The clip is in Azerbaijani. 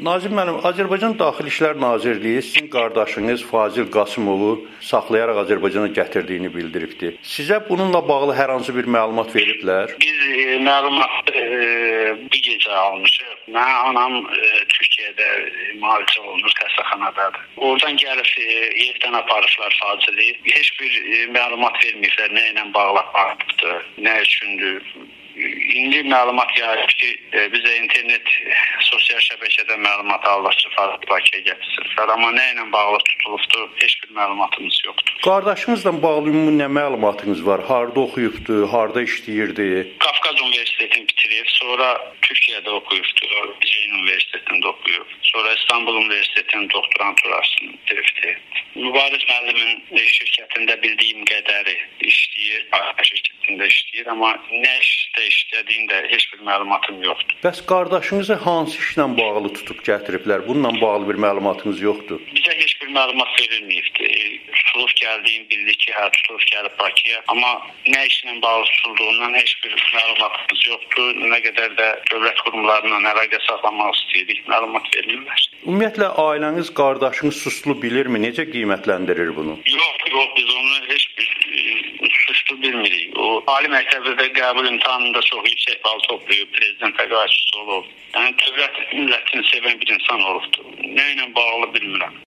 Nazim müəllim, Azərbaycan Daxili İşlər Nazirliyi sizin qardaşınız Fazil Qasımovu saxlayaraq Azərbaycana gətirdiyini bildiribdi. Sizə bununla bağlı hər hansı bir məlumat veriblər? Biz məlumatı bir gecə almışıq. Mənim anam Türkiyədə müalicə olunur, xəstəxanadadır. Oradan gəlib evdən aparıblar Fazili. Heç bir məlumat verməyiblər, nə ilə bağlı aparıbdır, nə üçündür. İndi məlumat yayılır ki, bizə internet, sosial şəbəkədə məlumat alırlar ki, Bakıya gətirsizlər. Amma nə ilə bağlı tutulubdur, heç bir məlumatımız yoxdur. Qardaşınızla bağlı ümumi nə məlumatınız var? Harda oxuyubdu, harda işləyirdi? Qafqaz Universitetini bitirib, sonra Türkiyədə oxuyubdu, Ceyn Universitetində oxuyub. Sonra İstanbul Universitetinin doktoranturasını bitiribdi. Mübariz müəllimin şirkətində bildiyim qədəri işləyir, şirkətində işləyir, amma nə işdə işlədiyində heç bir məlumatım yoxdur. Bəs qardaşınızı hansı işlə bağlı tutub gətiriblər? Bununla bağlı bir məlumatınız yoxdur? Bizə heç bir məlumat verilməyibdi. Tutulub gəldiyim bildik ki, tutulub gəlib Bakıya, amma nə işlə bağlı tutulduğundan heç bir məlumatımız yoxdur. Nə qədər də dövlət qurumlarından əlaqə saxlamaq istəyirik, məlumat verilmir. Ümumiyyətlə, ailəniz qardaşınız suçlu bilirmi? Necə qiymətləndirir bunu? Yox, biz onu heç bir suçlu bilmirik. O, ali məktəbdə qəbul imtahanında çox yüksək bal toplayıb, prezidentə qarşısı olub. Yəni, dövlət millətini sevən bir insan olubdur. Nə ilə bağlı bilmirəm.